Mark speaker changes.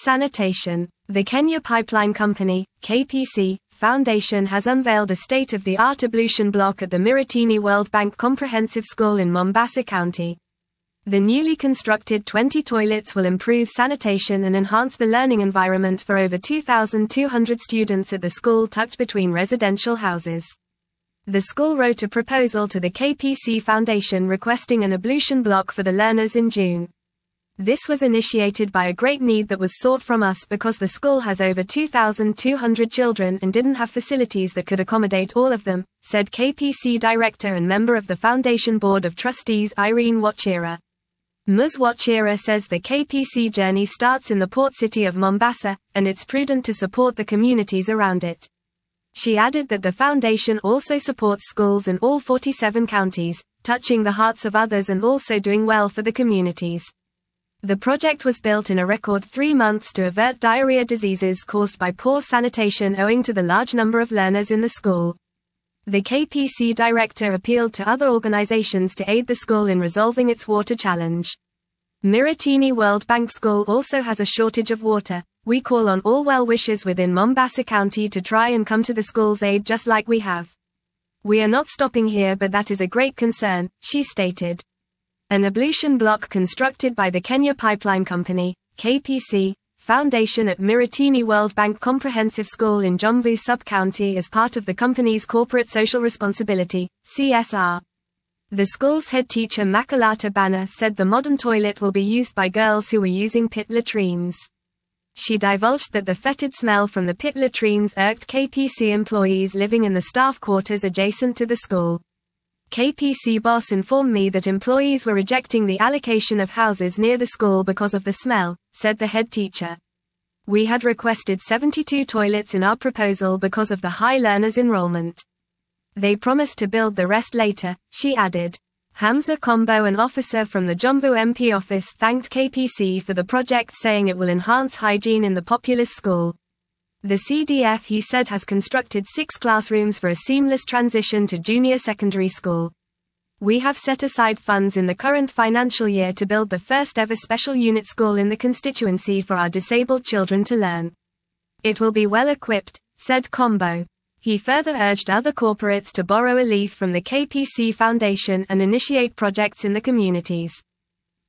Speaker 1: Sanitation. The Kenya Pipeline Company, KPC, Foundation has unveiled a state-of-the-art ablution block at the Miritini World Bank Comprehensive School in Mombasa County. The newly constructed 20 toilets will improve sanitation and enhance the learning environment for over 2,200 students at the school tucked between residential houses. The school wrote a proposal to the KPC Foundation requesting an ablution block for the learners in June. This was initiated by a great need that was sought from us because the school has over 2,200 children and didn't have facilities that could accommodate all of them, said KPC Director and member of the Foundation Board of Trustees Irene Wachira. Ms. Wachira says the KPC journey starts in the port city of Mombasa, and it's prudent to support the communities around it. She added that the foundation also supports schools in all 47 counties, touching the hearts of others and also doing well for the communities. The project was built in a record 3 months to avert diarrhea diseases caused by poor sanitation owing to the large number of learners in the school. The KPC director appealed to other organizations to aid the school in resolving its water challenge. Miritini World Bank School also has a shortage of water. We call on all well-wishers within Mombasa County to try and come to the school's aid just like we have. We are not stopping here, but that is a great concern, she stated. An ablution block constructed by the Kenya Pipeline Company, KPC, Foundation at Miritini World Bank Comprehensive School in Jomvu Sub-County is part of the company's corporate social responsibility, CSR. The school's head teacher Makalata Banner said the modern toilet will be used by girls who were using pit latrines. She divulged that the fetid smell from the pit latrines irked KPC employees living in the staff quarters adjacent to the school. KPC boss informed me that employees were rejecting the allocation of houses near the school because of the smell, said the head teacher. We had requested 72 toilets in our proposal because of the high learners enrollment. They promised to build the rest later, she added. Hamza Kombo, an officer from the Jomvu MP office, thanked KPC for the project, saying it will enhance hygiene in the populous school. The CDF, he said, has constructed 6 classrooms for a seamless transition to junior secondary school. We have set aside funds in the current financial year to build the first ever special unit school in the constituency for our disabled children to learn. It will be well equipped, said Kombo. He further urged other corporates to borrow a leaf from the KPC Foundation and initiate projects in the communities.